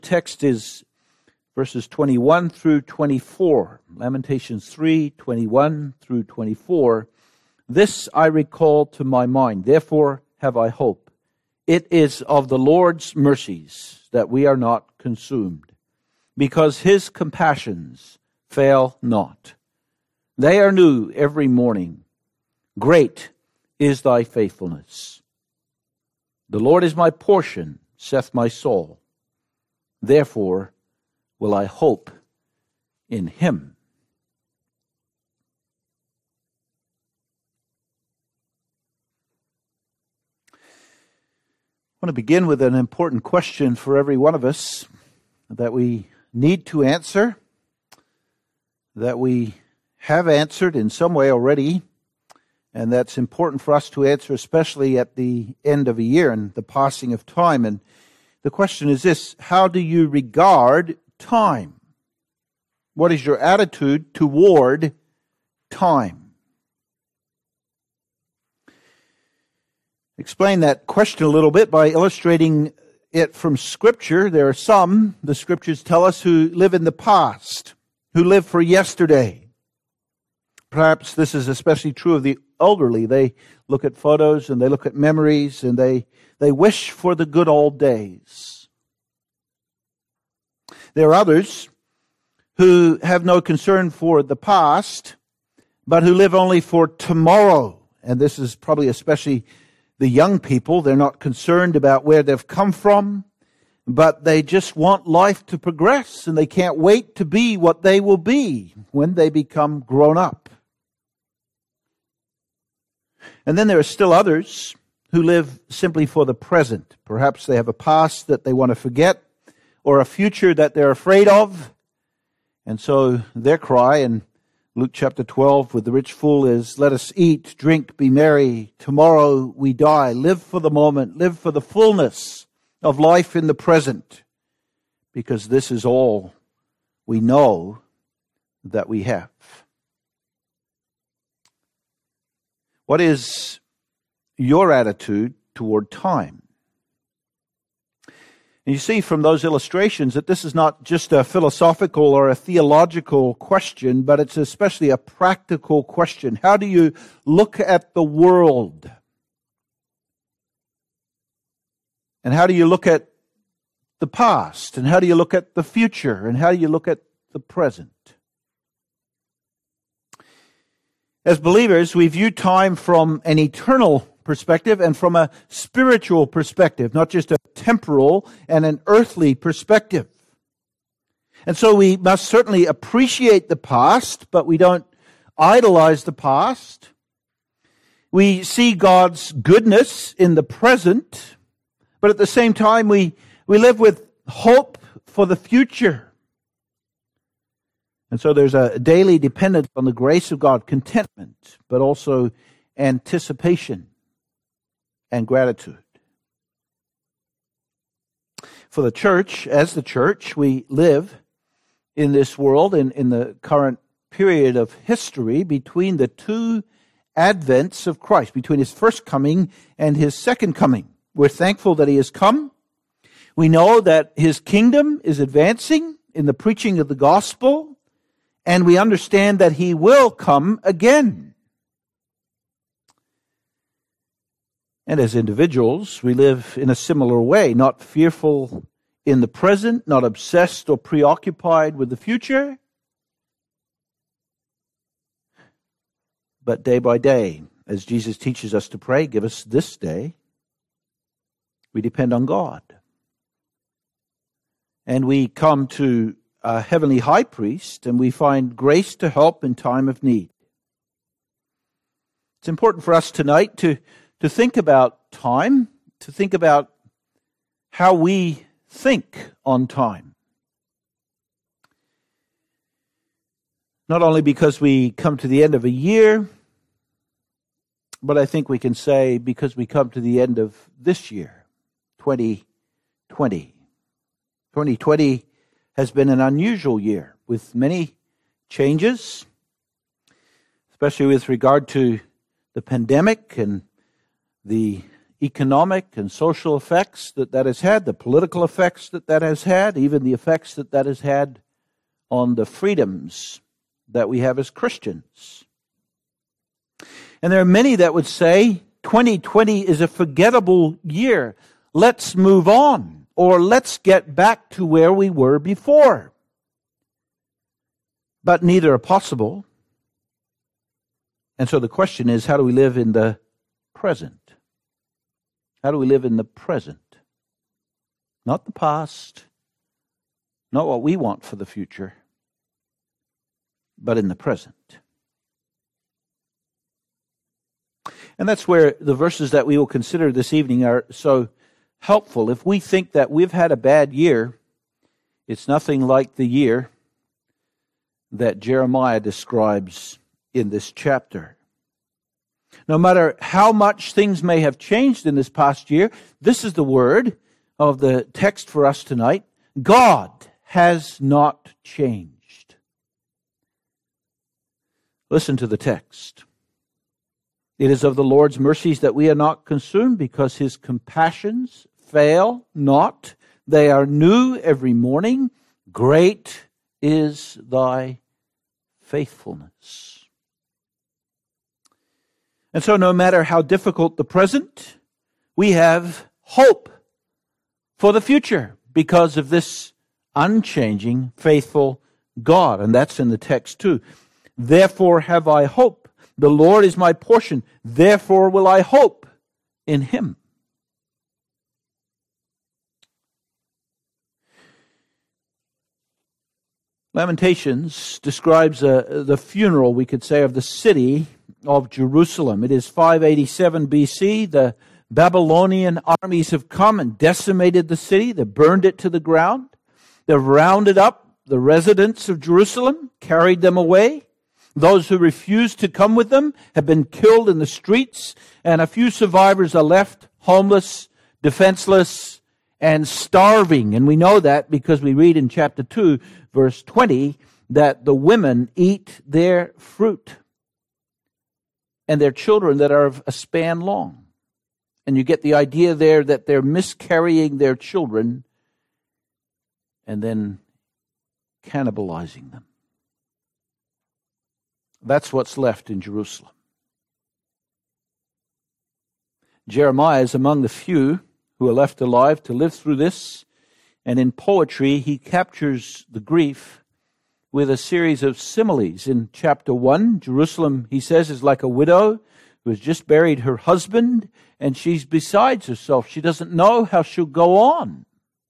Text is verses 21 through 24. Lamentations 3:21 through 24. This I recall to my mind, therefore have I hope. It is of the Lord's mercies that we are not consumed, because his compassions fail not. They are new every morning. Great is thy faithfulness. The Lord is my portion, saith my soul. Therefore will I hope in him. I want to begin with an important question for every one of us that we need to answer, that we have answered in some way already, and that's important for us to answer, especially at the end of a year and the passing of time. And the question is this: how do you regard time? What is your attitude toward time? Explain that question a little bit by illustrating it from Scripture. There are some, the Scriptures tell us, who live in the past, who live for yesterday. Perhaps this is especially true of the elderly. They look at photos and they look at memories and they wish for the good old days. There are others who have no concern for the past, but who live only for tomorrow. And this is probably especially the young people. They're not concerned about where they've come from, but they just want life to progress, and they can't wait to be what they will be when they become grown up. And then there are still others who live simply for the present. Perhaps they have a past that they want to forget, or a future that they're afraid of. And so their cry in Luke chapter 12 with the rich fool is, let us eat, drink, be merry. Tomorrow we die. Live for the moment. Live for the fullness of life in the present. Because this is all we know that we have. What is your attitude toward time? And you see from those illustrations that this is not just a philosophical or a theological question, but it's especially a practical question. How do you look at the world? And how do you look at the past? And how do you look at the future? And how do you look at the present? As believers, we view time from an eternal perspective and from a spiritual perspective, not just a temporal and an earthly perspective. And so we must certainly appreciate the past, but we don't idolize the past. We see God's goodness in the present, but at the same time we live with hope for the future. And so there's a daily dependence on the grace of God, contentment, but also anticipation and gratitude. For the church, as the church, we live in this world, in the current period of history between the two advents of Christ, between his first coming and his second coming. We're thankful that he has come. We know that his kingdom is advancing in the preaching of the gospel, and we understand that he will come again. And as individuals, we live in a similar way, not fearful in the present, not obsessed or preoccupied with the future, but day by day, as Jesus teaches us to pray, give us this day, we depend on God. And we come to a heavenly high priest, and we find grace to help in time of need. It's important for us tonight to think about time, to think about how we think on time. Not only because we come to the end of a year, but I think we can say because we come to the end of this year, 2020. 2020 has been an unusual year with many changes, especially with regard to the pandemic and the economic and social effects that has had, the political effects that has had, even the effects that has had on the freedoms that we have as Christians. And there are many that would say 2020 is a forgettable year. Let's move on, or let's get back to where we were before. But neither are possible. And so the question is, how do we live in the present? How do we live in the present? Not the past, not what we want for the future, but in the present. And that's where the verses that we will consider this evening are so helpful. If we think that we've had a bad year, it's nothing like the year that Jeremiah describes in this chapter. No matter how much things may have changed in this past year, this is the word of the text for us tonight. God has not changed. Listen to the text. It is of the Lord's mercies that we are not consumed, because his compassions fail not. They are new every morning. Great is thy faithfulness. And so no matter how difficult the present, we have hope for the future because of this unchanging, faithful God. And that's in the text too. Therefore have I hope. The Lord is my portion. Therefore will I hope in him. Lamentations describes the funeral, we could say, of the city of Jerusalem. It is 587 BC. The Babylonian armies have come and decimated the city. They burned it to the ground. They've rounded up the residents of Jerusalem, carried them away. Those who refused to come with them have been killed in the streets, and a few survivors are left homeless, defenseless, and starving. And we know that because we read in chapter 2, verse 20, that the women eat their fruit and their children that are of a span long. And you get the idea there that they're miscarrying their children and then cannibalizing them. That's what's left in Jerusalem. Jeremiah is among the few who are left alive to live through this. And in poetry, he captures the grief with a series of similes. In chapter 1, Jerusalem, he says, is like a widow who has just buried her husband, and she's beside herself. She doesn't know how she'll go on.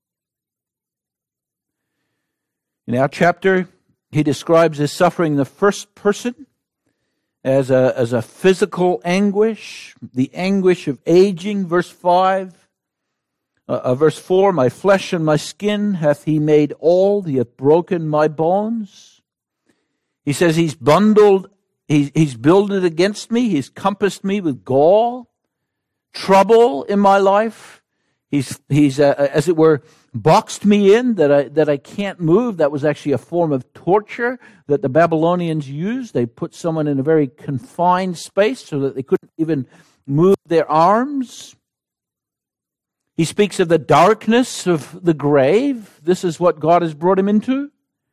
In our chapter, he describes his suffering in the first person as a physical anguish, the anguish of aging, verse 5. Verse 4, my flesh and my skin hath he made all, he hath broken my bones. He says he's builded against me, he's compassed me with gall, trouble in my life. He's as it were, boxed me in that I can't move. That was actually a form of torture that the Babylonians used. They put someone in a very confined space so that they couldn't even move their arms. He speaks of the darkness of the grave. This is what God has brought him into.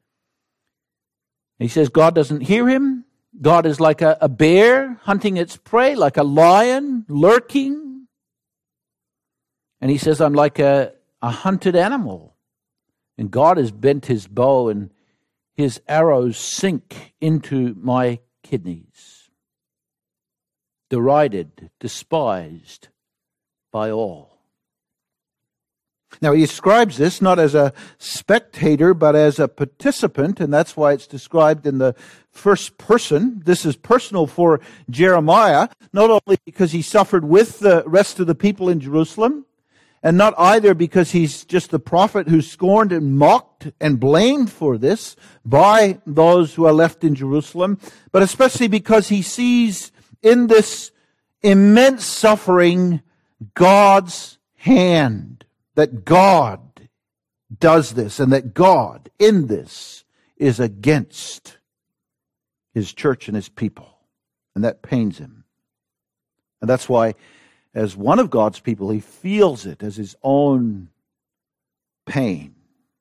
He says God doesn't hear him. God is like a bear hunting its prey, like a lion lurking. And he says, I'm like a hunted animal. And God has bent his bow and his arrows sink into my kidneys. Derided, despised by all. Now, he describes this not as a spectator, but as a participant, and that's why it's described in the first person. This is personal for Jeremiah, not only because he suffered with the rest of the people in Jerusalem, and not either because he's just the prophet who's scorned and mocked and blamed for this by those who are left in Jerusalem, but especially because he sees in this immense suffering God's hand. That God does this and that God in this is against his church and his people. And that pains him. And that's why as one of God's people, he feels it as his own pain.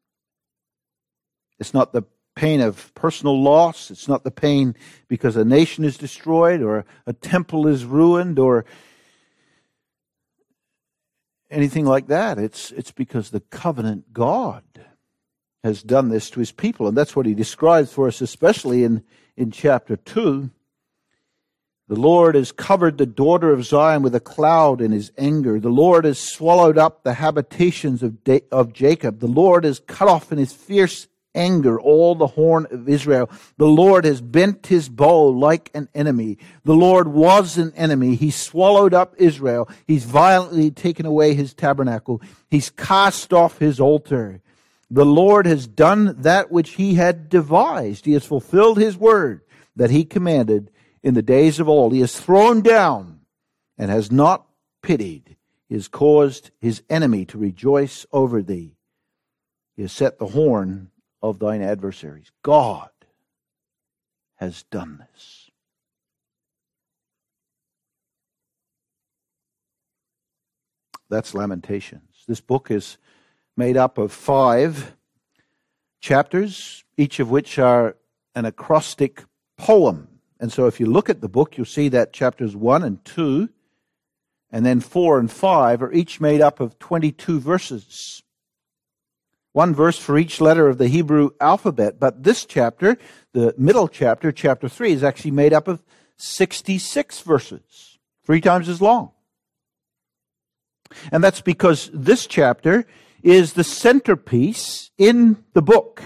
It's not the pain of personal loss. It's not the pain because a nation is destroyed or a temple is ruined or anything like that. It's because the covenant God has done this to his people. And that's what he describes for us, especially in chapter 2. The Lord has covered the daughter of Zion with a cloud in his anger. The Lord has swallowed up the habitations of Jacob. The Lord has cut off in his fierce anger all the horn of Israel. The Lord has bent his bow like an enemy. The Lord was an enemy. He swallowed up Israel. He's violently taken away his tabernacle. He's cast off his altar. The Lord has done that which he had devised. He has fulfilled his word that he commanded in the days of old. He has thrown down and has not pitied. He has caused his enemy to rejoice over thee. He has set the horn of thine adversaries. God has done this. That's Lamentations. This book is made up of 5 chapters, each of which are an acrostic poem. And so if you look at the book, you'll see that chapters 1 and 2, and then 4 and 5 are each made up of 22 verses. 1 verse for each letter of the Hebrew alphabet. But this chapter, the middle chapter, chapter 3, is actually made up of 66 verses, 3 times as long. And that's because this chapter is the centerpiece in the book.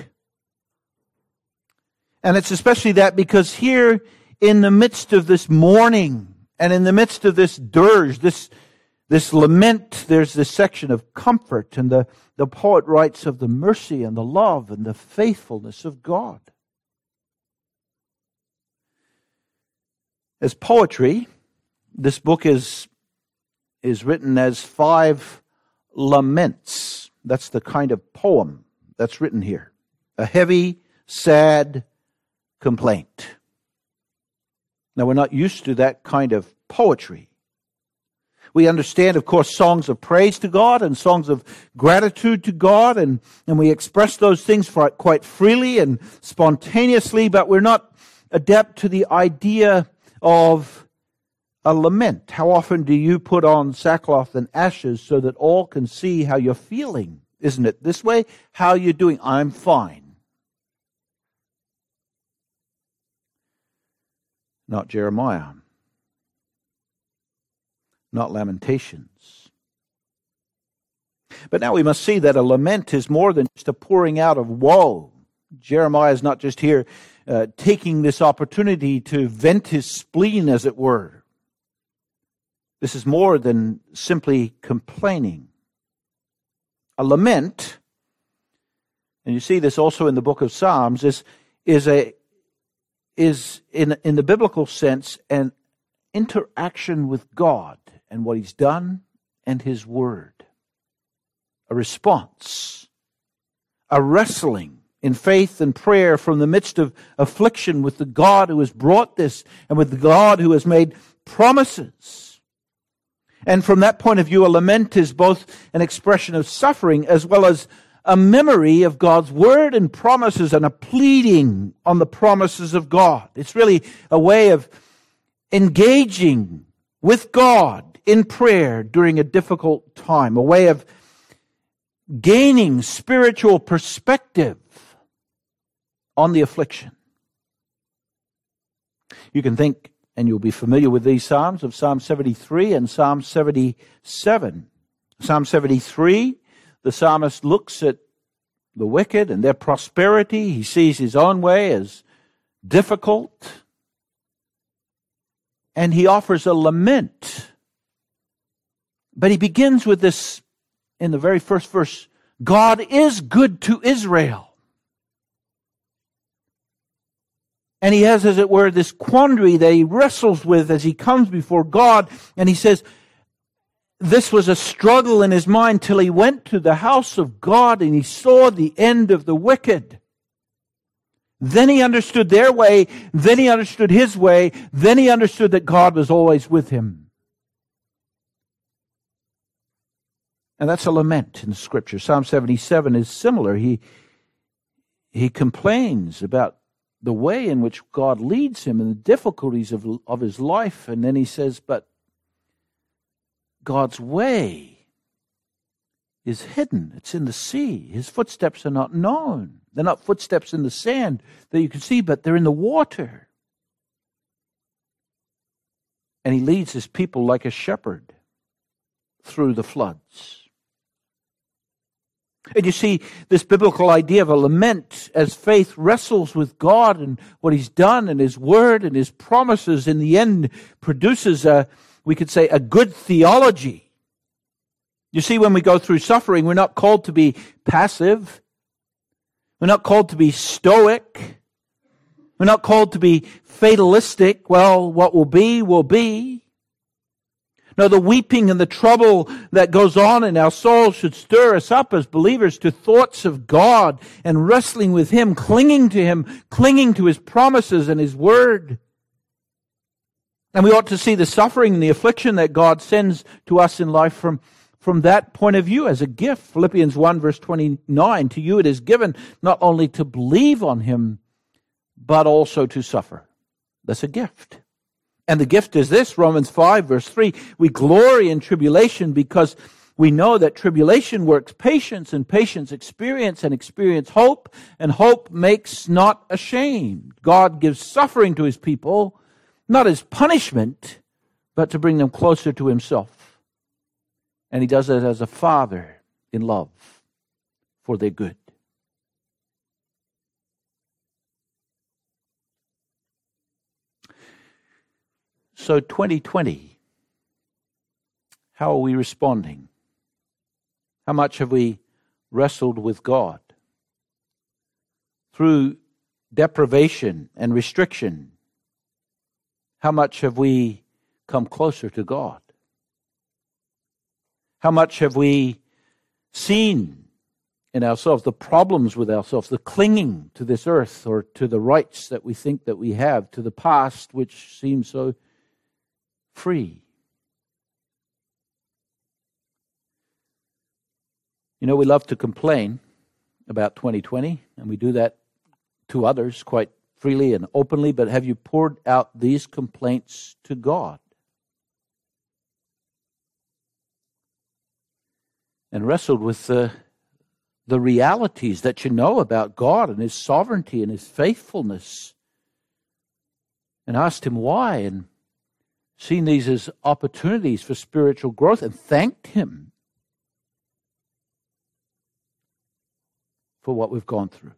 And it's especially that because here in the midst of this mourning and in the midst of this dirge, this lament, there's this section of comfort, and the poet writes of the mercy and the love and the faithfulness of God. As poetry, this book is written as 5 laments. That's the kind of poem that's written here. A heavy, sad complaint. Now, we're not used to that kind of poetry. We understand, of course, songs of praise to God and songs of gratitude to God, and we express those things quite freely and spontaneously, but we're not adept to the idea of a lament. How often do you put on sackcloth and ashes so that all can see how you're feeling? Isn't it this way? How are you doing? I'm fine. Not Jeremiah. Not Lamentations. But now we must see that a lament is more than just a pouring out of woe. Jeremiah is not just here taking this opportunity to vent his spleen, as it were. This is more than simply complaining. A lament, and you see this also in the book of Psalms, is in the biblical sense an interaction with God and what he's done and his word. A response, a wrestling in faith and prayer from the midst of affliction with the God who has brought this and with the God who has made promises. And from that point of view, a lament is both an expression of suffering as well as a memory of God's word and promises and a pleading on the promises of God. It's really a way of engaging with God in prayer during a difficult time, a way of gaining spiritual perspective on the affliction. You can think, and you'll be familiar with these Psalms, of Psalm 73 and Psalm 77. Psalm 73, the psalmist looks at the wicked and their prosperity. He sees his own way as difficult. And he offers a lament. But he begins with this in the very first verse. God is good to Israel. And he has, as it were, this quandary that he wrestles with as he comes before God. And he says, this was a struggle in his mind till he went to the house of God and he saw the end of the wicked. Then he understood their way. Then he understood his way. Then he understood that God was always with him. And that's a lament in Scripture. Psalm 77 is similar. He complains about the way in which God leads him and the difficulties of his life. And then he says, but God's way is hidden. It's in the sea. His footsteps are not known. They're not footsteps in the sand that you can see, but they're in the water. And he leads his people like a shepherd through the floods. And you see this biblical idea of a lament as faith wrestles with God and what he's done and his word and his promises in the end produces we could say, a good theology. You see, when we go through suffering, we're not called to be passive. We're not called to be stoic. We're not called to be fatalistic. Well, what will be, will be. No, the weeping and the trouble that goes on in our souls should stir us up as believers to thoughts of God and wrestling with Him, clinging to His promises and His Word. And we ought to see the suffering and the affliction that God sends to us in life from that point of view as a gift. Philippians 1 verse 29, to you it is given not only to believe on Him, but also to suffer. That's a gift. And the gift is this, Romans 5 verse 3, we glory in tribulation because we know that tribulation works patience, and patience experience, and experience hope, and hope makes not ashamed. God gives suffering to His people, not as punishment, but to bring them closer to Himself. And He does it as a father in love for their good. So 2020, how are we responding? How much have we wrestled with God? Through deprivation and restriction, how much have we come closer to God? How much have we seen in ourselves the problems with ourselves, the clinging to this earth or to the rights that we think that we have, to the past which seems so free? You know, we love to complain about 2020, and we do that to others quite freely and openly, but have you poured out these complaints to God? And wrestled with the realities that you know about God and His sovereignty and His faithfulness, and asked Him why, and seen these as opportunities for spiritual growth, and thanked Him for what we've gone through.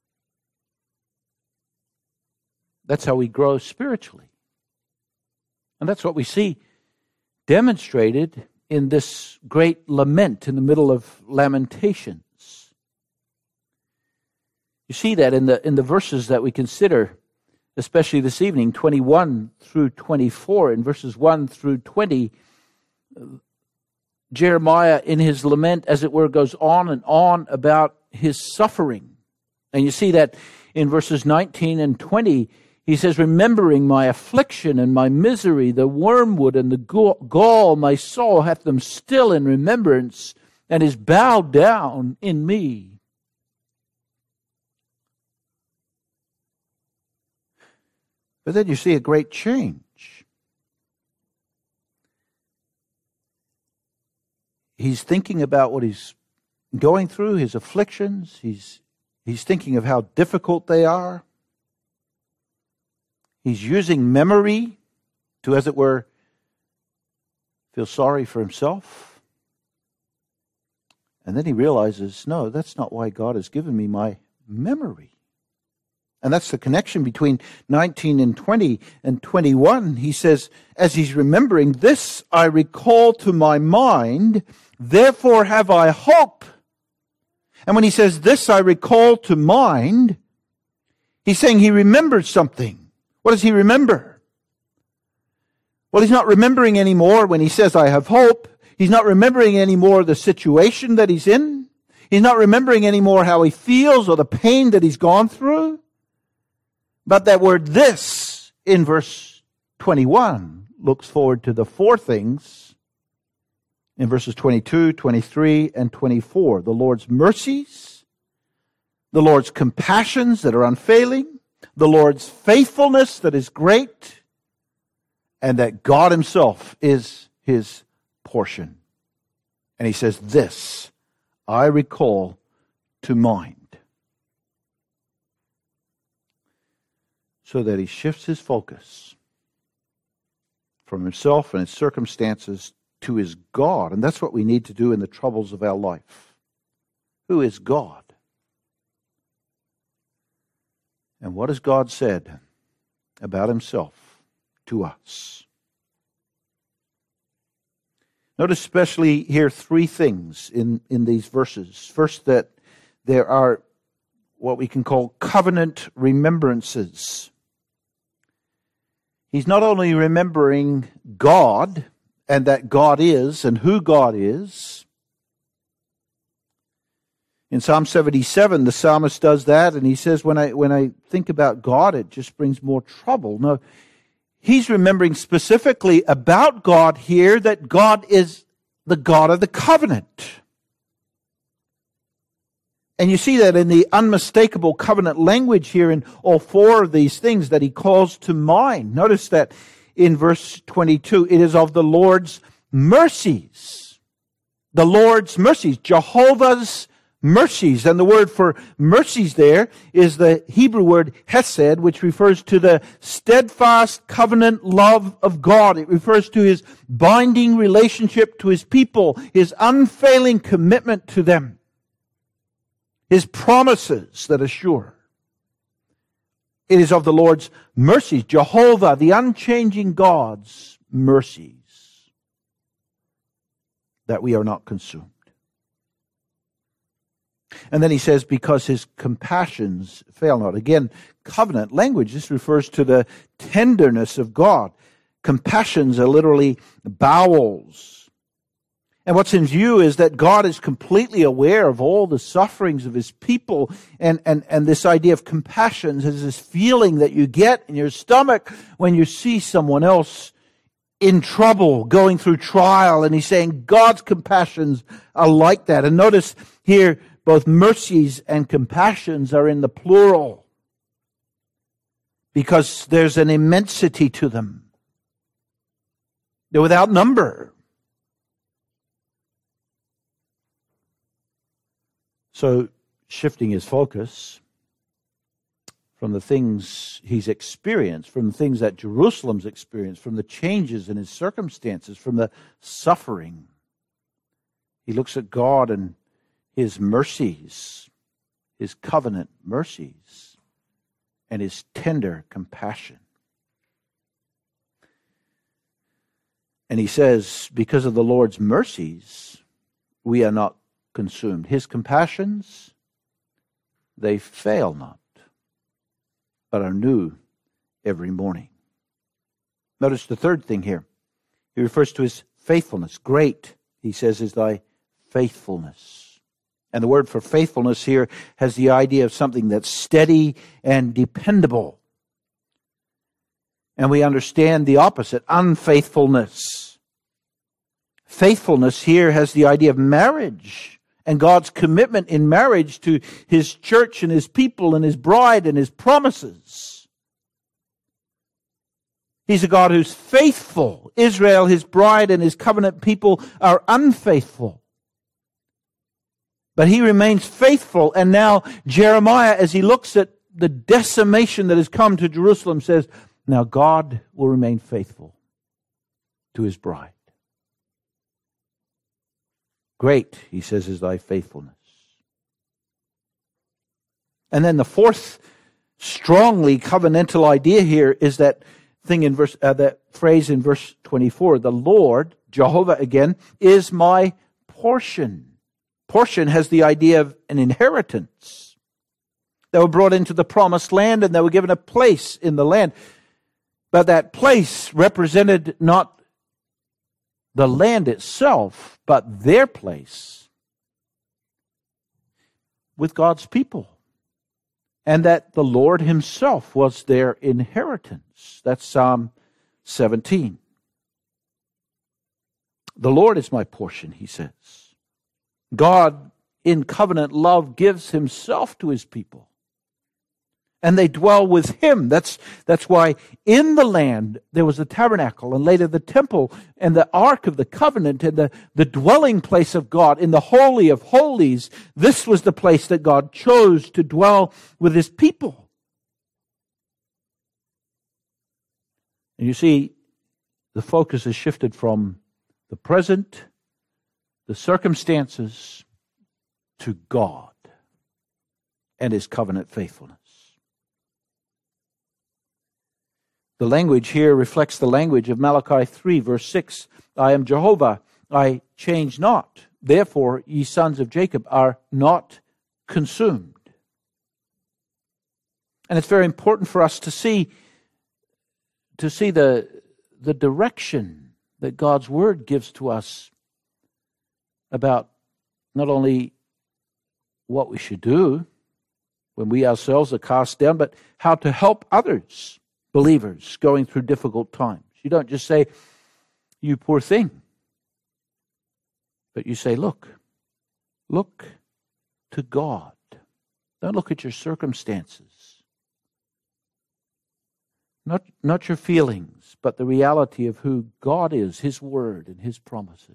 That's how we grow spiritually. And that's what we see demonstrated in this great lament in the middle of Lamentations. You see that in the verses that we consider, especially this evening, 21 through 24. In verses 1 through 20, Jeremiah in his lament, as it were, goes on about his suffering. And you see that in verses 19 and 20, he says, remembering my affliction and my misery, the wormwood and the gall, my soul hath them still in remembrance, and is bowed down in me. But then you see a great change. He's thinking about what he's going through, his afflictions. He's thinking of how difficult they are. He's using memory to, as it were, feel sorry for himself. And then he realizes, no, that's not why God has given me my memory. And that's the connection between 19 and 20 and 21. He says, as he's remembering, this I recall to my mind, therefore have I hope. And when he says, this I recall to mind, he's saying he remembers something. What does he remember? Well, he's not remembering anymore when he says, I have hope. He's not remembering anymore the situation that he's in. He's not remembering anymore how he feels or the pain that he's gone through. But that word this in verse 21 looks forward to the four things in verses 22, 23, and 24. The Lord's mercies, the Lord's compassions that are unfailing, the Lord's faithfulness that is great, and that God himself is his portion. And he says, this I recall to mind. So that he shifts his focus from himself and his circumstances to his God. And that's what we need to do in the troubles of our life. Who is God? And what has God said about himself to us? Notice especially here three things in these verses. First, that there are what we can call covenant remembrances. He's not only remembering God and that God is and who God is. In Psalm 77, the psalmist does that, and he says, when I think about God, it just brings more trouble. No, he's remembering specifically about God here, that God is the God of the covenant. And you see that in the unmistakable covenant language here in all four of these things that he calls to mind. Notice that in verse 22, it is of the Lord's mercies. The Lord's mercies, Jehovah's mercies. And the word for mercies there is the Hebrew word hesed, which refers to the steadfast covenant love of God. It refers to his binding relationship to his people, his unfailing commitment to them. His promises that are sure. It is of the Lord's mercies, Jehovah, the unchanging God's mercies, that we are not consumed. And then he says, because his compassions fail not. Again, covenant language. This refers to the tenderness of God. Compassions are literally bowels. And what's in view is that God is completely aware of all the sufferings of his people. And this idea of compassion is this feeling that you get in your stomach when you see someone else in trouble, going through trial. And he's saying God's compassions are like that. And notice here, both mercies and compassions are in the plural, because there's an immensity to them. They're without number. So, shifting his focus from the things he's experienced, from the things that Jerusalem's experienced, from the changes in his circumstances, from the suffering, he looks at God and his mercies, his covenant mercies, and his tender compassion. And he says, because of the Lord's mercies, we are not consumed. His compassions, they fail not, but are new every morning. Notice the third thing here. He refers to his faithfulness. Great, he says, is thy faithfulness. And the word for faithfulness here has the idea of something that's steady and dependable. And we understand the opposite, unfaithfulness. Faithfulness here has the idea of marriage and God's commitment in marriage to his church and his people and his bride and his promises. He's a God who's faithful. Israel, his bride, and his covenant people are unfaithful. But he remains faithful. And now Jeremiah, as he looks at the decimation that has come to Jerusalem, says, now God will remain faithful to his bride. Great, he says, is thy faithfulness. And then the fourth strongly covenantal idea here is that thing in that phrase in verse 24. The Lord, Jehovah again, is my portion. Portion has the idea of an inheritance. They were brought into the promised land and they were given a place in the land. But that place represented not the land itself, but their place with God's people. And that the Lord himself was their inheritance. That's Psalm 17. The Lord is my portion, he says. God, in covenant love, gives himself to his people. And they dwell with him. That's why in the land there was the tabernacle, and later the temple, and the ark of the covenant, and the dwelling place of God in the Holy of Holies. This was the place that God chose to dwell with his people. And you see, the focus has shifted from the present, the circumstances, to God and his covenant faithfulness. The language here reflects the language of Malachi 3, verse 6. I am Jehovah, I change not. Therefore, ye sons of Jacob are not consumed. And it's very important for us to see the direction that God's Word gives to us about not only what we should do when we ourselves are cast down, but how to help others, believers, going through difficult times. You don't just say, you poor thing, but you say, look to God. Don't look at your circumstances. Not your feelings, but the reality of who God is, his word and his promises.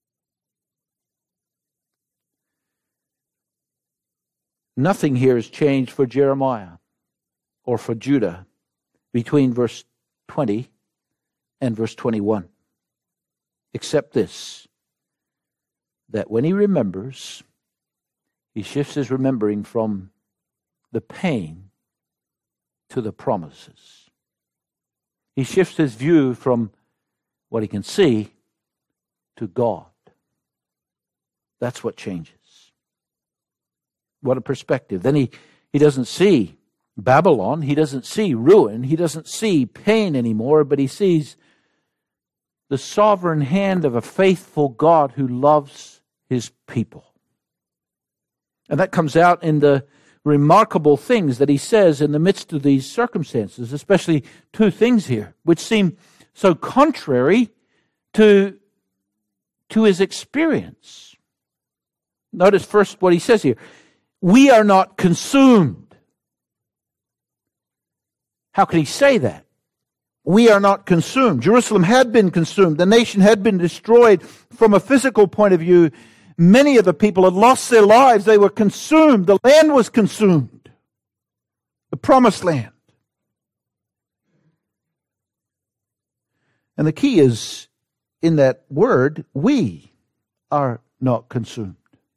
Nothing here has changed for Jeremiah or for Judah between verse 20 and verse 21, except this, that when he remembers, he shifts his remembering from the pain to the promises. He shifts his view from what he can see to God. That's what changes. What a perspective. Then he doesn't see Babylon. He doesn't see ruin. He doesn't see pain anymore, but he sees the sovereign hand of a faithful God who loves his people. And that comes out in the remarkable things that he says in the midst of these circumstances, especially two things here, which seem so contrary to his experience. Notice first what he says here. We are not consumed. How can he say that? We are not consumed. Jerusalem had been consumed. The nation had been destroyed from a physical point of view. Many of the people had lost their lives. They were consumed. The land was consumed. The promised land. And the key is in that word, we are not consumed.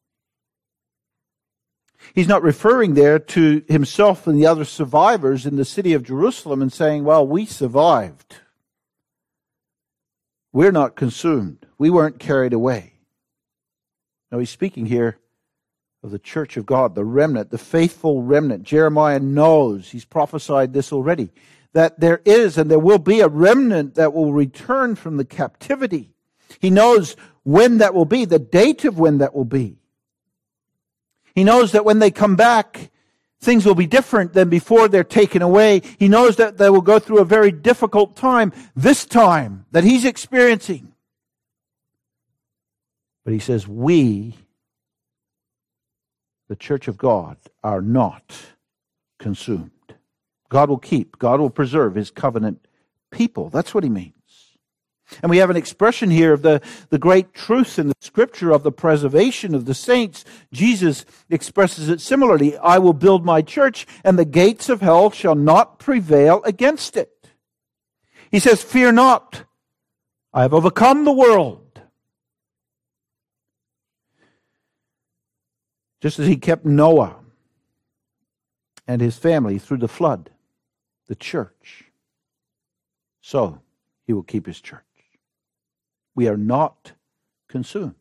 He's not referring there to himself and the other survivors in the city of Jerusalem and saying, well, we survived. We're not consumed. We weren't carried away. No, he's speaking here of the church of God, the remnant, the faithful remnant. Jeremiah knows, he's prophesied this already, that there is and there will be a remnant that will return from the captivity. He knows when that will be, the date of when that will be. He knows that when they come back, things will be different than before they're taken away. He knows that they will go through a very difficult time, this time that he's experiencing. But he says, we, the church of God, are not consumed. God will keep, God will preserve his covenant people. That's what he means. And we have an expression here of the great truth in the Scripture of the preservation of the saints. Jesus expresses it similarly. I will build my church, and the gates of hell shall not prevail against it. He says, fear not. I have overcome the world. Just as he kept Noah and his family through the flood, the church, so he will keep his church. We are not consumed.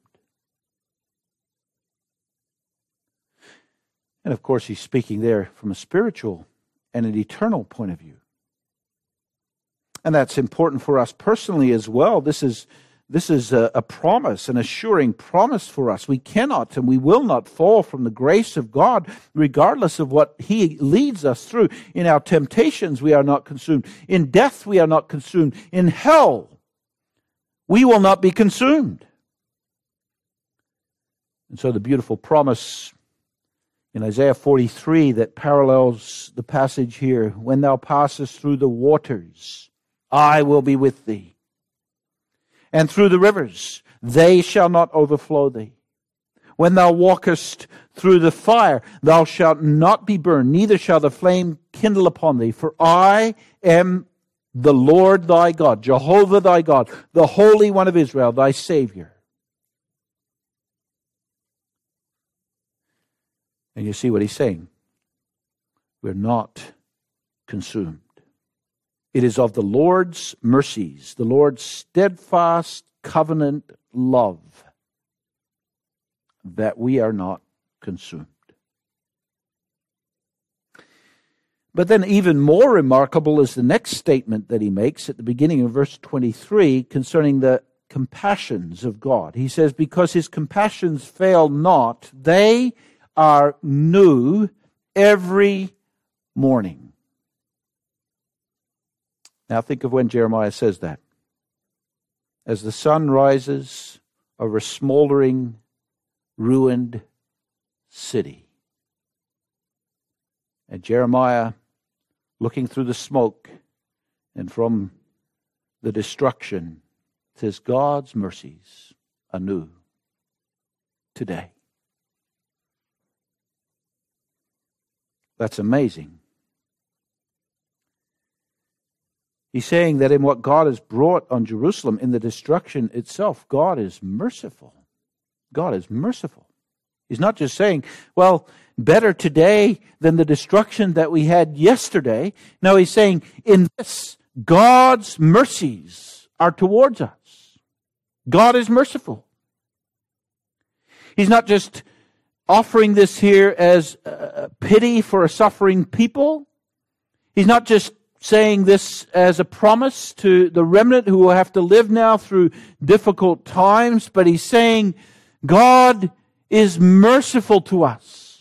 And of course, he's speaking there from a spiritual and an eternal point of view. And that's important for us personally as well. This is a promise, an assuring promise for us. We cannot and we will not fall from the grace of God, regardless of what he leads us through. In our temptations, we are not consumed. In death, we are not consumed. In hell, we will not be consumed. And so the beautiful promise in Isaiah 43 that parallels the passage here, when thou passest through the waters, I will be with thee. And through the rivers, they shall not overflow thee. When thou walkest through the fire, thou shalt not be burned, neither shall the flame kindle upon thee. For I am the Lord thy God, Jehovah thy God, the Holy One of Israel, thy Savior. And you see what he's saying. We're not consumed. It is of the Lord's mercies, the Lord's steadfast covenant love, that we are not consumed. But then even more remarkable is the next statement that he makes at the beginning of verse 23 concerning the compassions of God. He says, because his compassions fail not, they are new every morning. Now think of when Jeremiah says that. As the sun rises over a smoldering, ruined city. And Jeremiah, looking through the smoke and from the destruction, says, God's mercies are new today. That's amazing. He's saying that in what God has brought on Jerusalem, in the destruction itself, God is merciful. God is merciful. He's not just saying, well, better today than the destruction that we had yesterday. No, he's saying, in this, God's mercies are towards us. God is merciful. He's not just offering this here as pity for a suffering people. He's not just saying this as a promise to the remnant who will have to live now through difficult times, but he's saying God is merciful to us.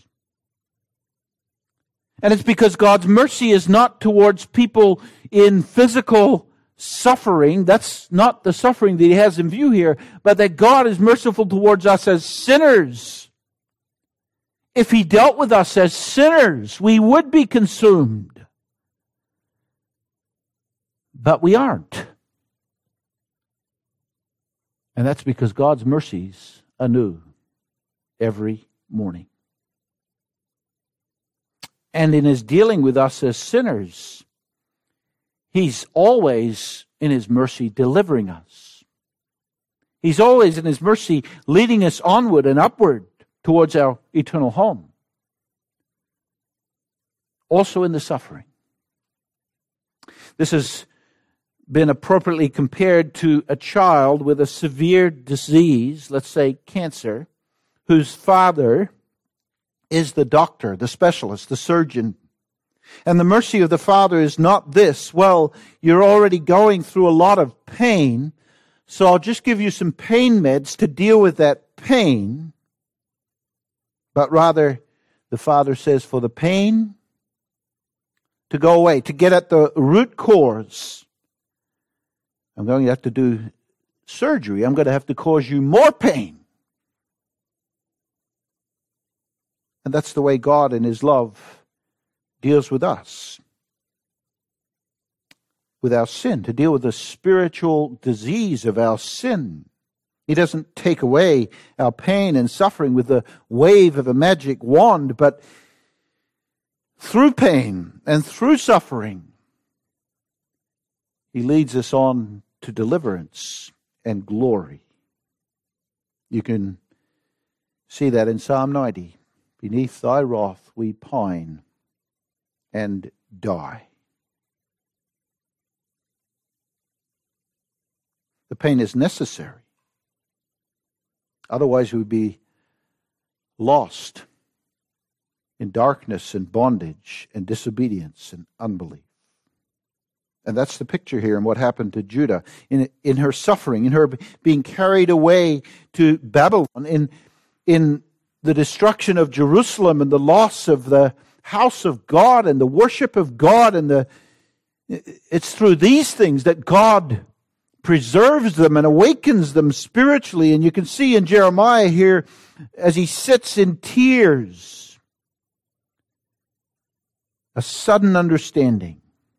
And it's because God's mercy is not towards people in physical suffering. That's not the suffering that he has in view here, but that God is merciful towards us as sinners. If he dealt with us as sinners, we would be consumed. But we aren't. And that's because God's mercies are new every morning. And in his dealing with us as sinners, he's always in his mercy delivering us. He's always in his mercy leading us onward and upward towards our eternal home. Also in the suffering. This has been appropriately compared to a child with a severe disease, let's say cancer, whose father is the doctor, the specialist, the surgeon. And the mercy of the father is not this, well, you're already going through a lot of pain, so I'll just give you some pain meds to deal with that pain. But rather, the father says, for the pain to go away, to get at the root cause, I'm going to have to do surgery. I'm going to have to cause you more pain. And that's the way God in his love deals with us. With our sin, to deal with the spiritual disease of our sin. He doesn't take away our pain and suffering with the wave of a magic wand, but through pain and through suffering, he leads us on to deliverance and glory. You can see that in Psalm 90. Beneath thy wrath we pine and die. The pain is necessary. Otherwise we would be lost in darkness and bondage and disobedience and unbelief. And that's the picture here in what happened to Judah. In her suffering, in her being carried away to Babylon, in the destruction of Jerusalem and the loss of the house of God and the worship of God. It's through these things that God preserves them and awakens them spiritually. And you can see in Jeremiah here, as he sits in tears, a sudden understanding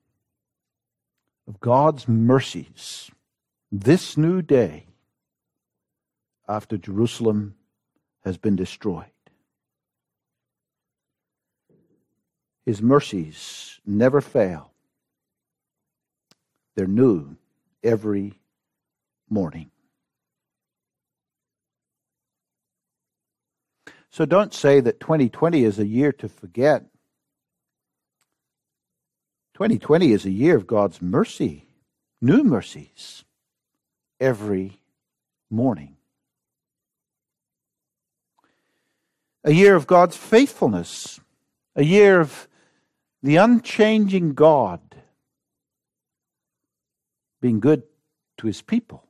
of God's mercies this new day after Jerusalem has been destroyed. His mercies never fail. They're new every morning. So don't say that 2020 is a year to forget. 2020 is a year of God's mercy, new mercies, every morning. A year of God's faithfulness, a year of the unchanging God being good to his people.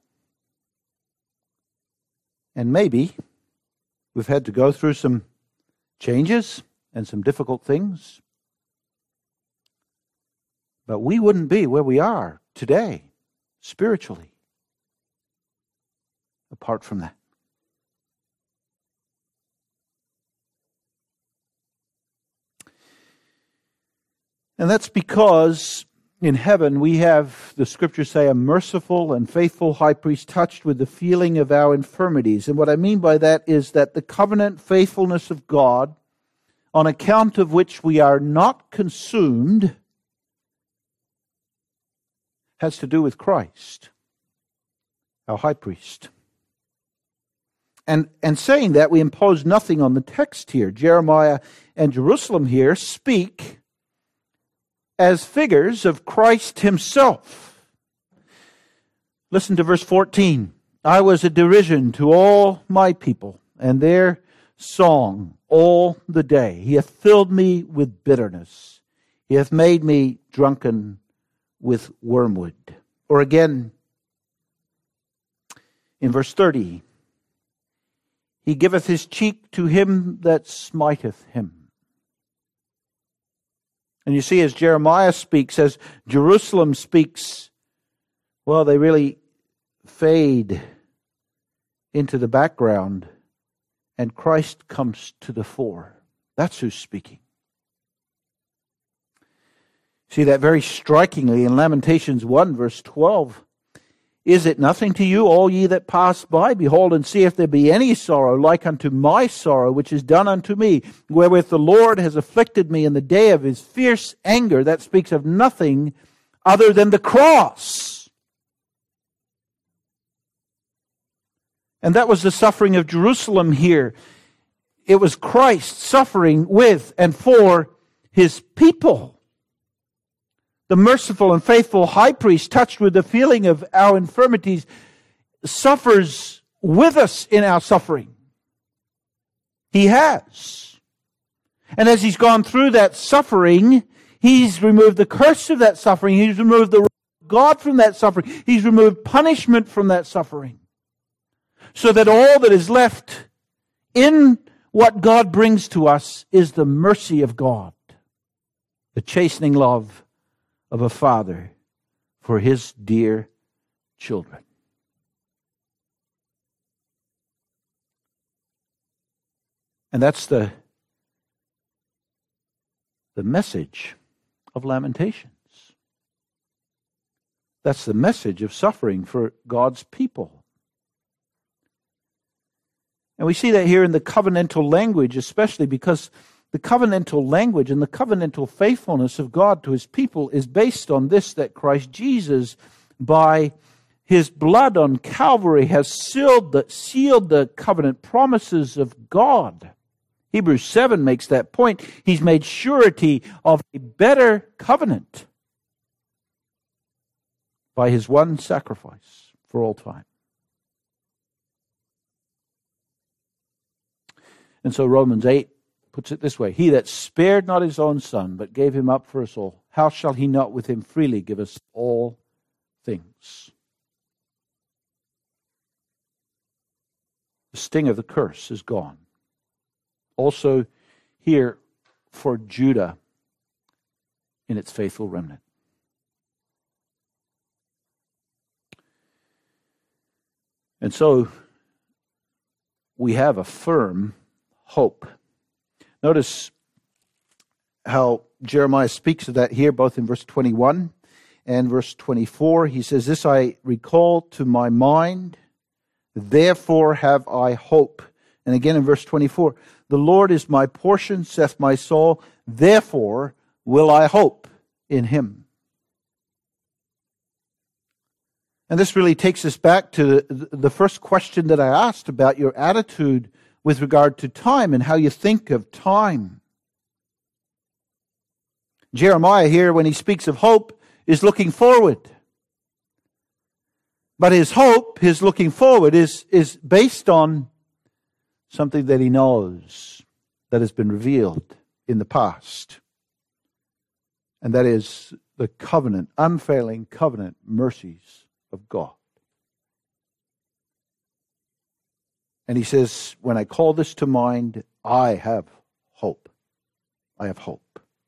And maybe we've had to go through some changes and some difficult things, but we wouldn't be where we are today, spiritually, apart from that. And that's because in heaven we have, the scriptures say, a merciful and faithful high priest touched with the feeling of our infirmities. And what I mean by that is that the covenant faithfulness of God, on account of which we are not consumed, has to do with Christ, our high priest. And saying that, we impose nothing on the text here. Jeremiah and Jerusalem here speak as figures of Christ himself. Listen to verse 14. I was a derision to all my people, and their song all the day. He hath filled me with bitterness. He hath made me drunken with wormwood. Or again, in verse 30, he giveth his cheek to him that smiteth him. And you see, as Jeremiah speaks, as Jerusalem speaks, well, they really fade into the background, and Christ comes to the fore. That's who's speaking. See that very strikingly in Lamentations 1, verse 12. Is it nothing to you, all ye that pass by? Behold, and see if there be any sorrow like unto my sorrow, which is done unto me, wherewith the Lord has afflicted me in the day of his fierce anger. That speaks of nothing other than the cross. And that was the suffering of Jerusalem here. It was Christ suffering with and for his people. The merciful and faithful high priest, touched with the feeling of our infirmities, suffers with us in our suffering. He has. And as he's gone through that suffering, he's removed the curse of that suffering. He's removed the wrath of God from that suffering. He's removed punishment from that suffering. So that all that is left in what God brings to us is the mercy of God, the chastening love of a father for his dear children. And that's the message of Lamentations. That's the message of suffering for God's people. And we see that here in the covenantal language, especially because the covenantal language and the covenantal faithfulness of God to his people is based on this, that Christ Jesus, by his blood on Calvary, has sealed the covenant promises of God. Hebrews 7 makes that point. He's made surety of a better covenant by his one sacrifice for all time. And so Romans 8 puts it this way: He that spared not his own son, but gave him up for us all, how shall he not with him freely give us all things? The sting of the curse is gone. Also here for Judah in its faithful remnant. And so we have a firm hope. Notice how Jeremiah speaks of that here, both in verse 21 and verse 24. He says, "This I recall to my mind, therefore have I hope." And again in verse 24, "The Lord is my portion, saith my soul, therefore will I hope in him." And this really takes us back to the first question that I asked about your attitude with regard to time and how you think of time. Jeremiah here, when he speaks of hope, is looking forward. But his hope, his looking forward, is based on something that he knows that has been revealed in the past. And that is the covenant, unfailing covenant mercies of God. And he says, when I call this to mind, I have hope. I have hope.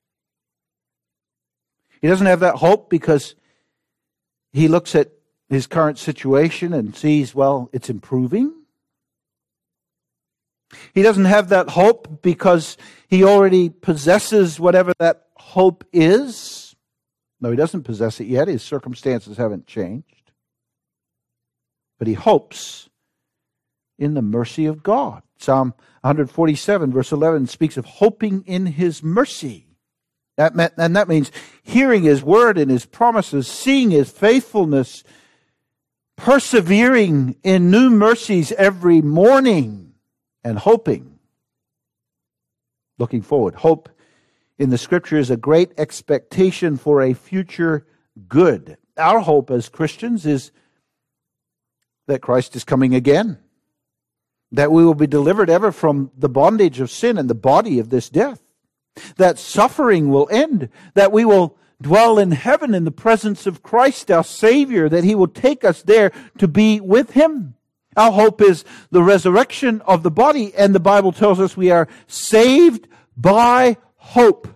He doesn't have that hope because he looks at his current situation and sees, well, it's improving. He doesn't have that hope because he already possesses whatever that hope is. No, he doesn't possess it yet. His circumstances haven't changed. But he hopes in the mercy of God. Psalm 147, verse 11, speaks of hoping in his mercy. That means hearing his word and his promises, seeing his faithfulness, persevering in new mercies every morning, and hoping, looking forward. Hope in the Scripture is a great expectation for a future good. Our hope as Christians is that Christ is coming again, that we will be delivered ever from the bondage of sin and the body of this death, that suffering will end, that we will dwell in heaven in the presence of Christ, our Savior, that he will take us there to be with him. Our hope is the resurrection of the body, and the Bible tells us we are saved by hope.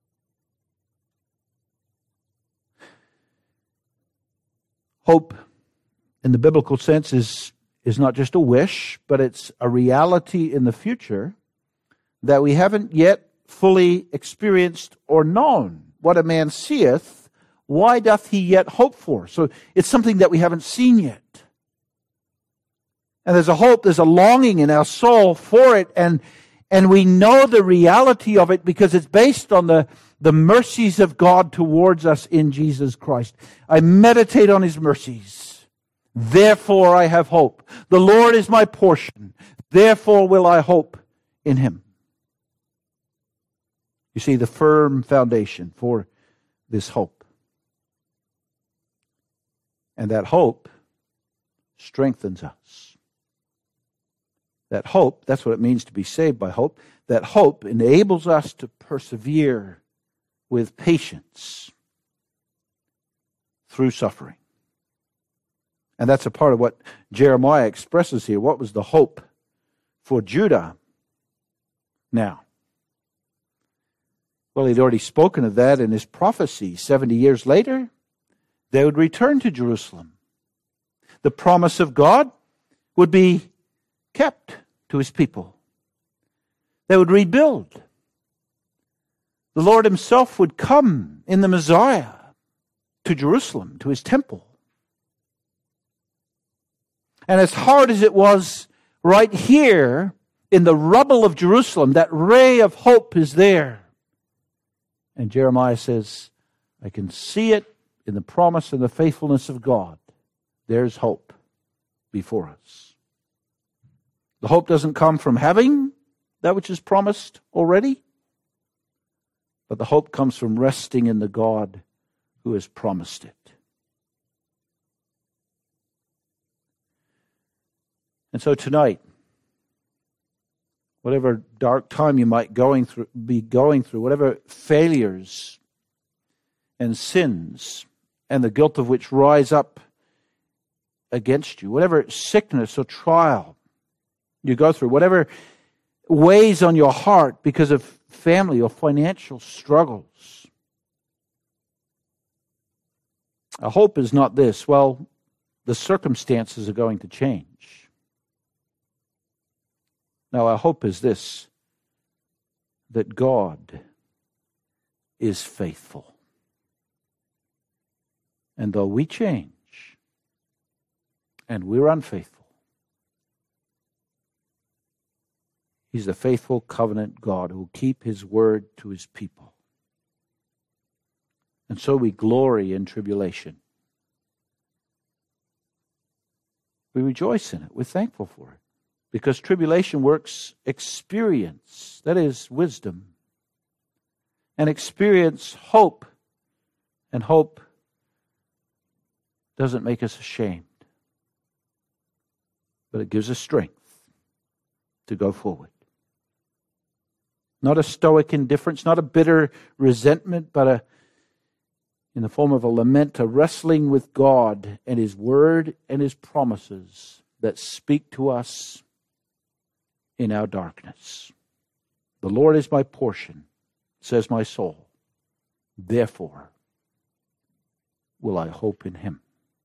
Hope, in the biblical sense, is not just a wish, but it's a reality in the future that we haven't yet fully experienced or known. What a man seeth, why doth he yet hope for? So it's something that we haven't seen yet. And there's a hope, there's a longing in our soul for it, and we know the reality of it because it's based on the mercies of God towards us in Jesus Christ. I meditate on his mercies. Therefore I have hope. The Lord is my portion. Therefore will I hope in him. You see the firm foundation for this hope. And that hope strengthens us. That hope, that's what it means to be saved by hope. That hope enables us to persevere with patience through suffering. And that's a part of what Jeremiah expresses here. What was the hope for Judah now? Well, he'd already spoken of that in his prophecy. 70 years later, they would return to Jerusalem. The promise of God would be kept to his people. They would rebuild. The Lord himself would come in the Messiah to Jerusalem, to his temple. And as hard as it was right here in the rubble of Jerusalem, that ray of hope is there. And Jeremiah says, I can see it in the promise and the faithfulness of God. There's hope before us. The hope doesn't come from having that which is promised already, but the hope comes from resting in the God who has promised it. And so tonight, whatever dark time you might be going through, whatever failures and sins and the guilt of which rise up against you, whatever sickness or trial you go through, whatever weighs on your heart because of family or financial struggles, our hope is not this, well, the circumstances are going to change. Now, our hope is this, that God is faithful. And though we change, and we're unfaithful, He's the faithful covenant God who will keep His word to His people. And so we glory in tribulation. We rejoice in it. We're thankful for it. Because tribulation works experience, that is wisdom. And experience hope. And hope doesn't make us ashamed. But it gives us strength to go forward. Not a stoic indifference, not a bitter resentment, but in the form of a lament, a wrestling with God and His word and His promises that speak to us in our darkness. The Lord is my portion, says my soul. Therefore will I hope in Him.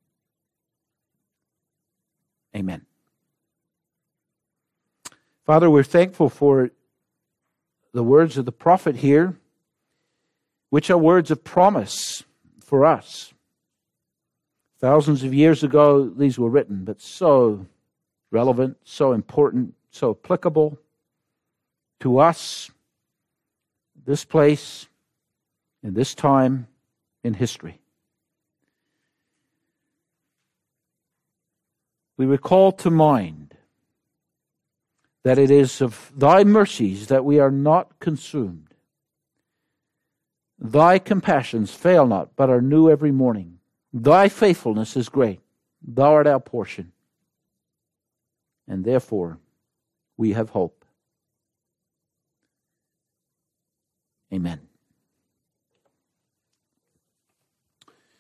Amen. Father, we're thankful for the words of the prophet here, which are words of promise for us. Thousands of years ago, these were written, but so relevant, so important, so applicable to us, this place, in this time in history. We recall to mind that it is of Thy mercies that we are not consumed. Thy compassions fail not, but are new every morning. Thy faithfulness is great. Thou art our portion. And therefore, we have hope. Amen.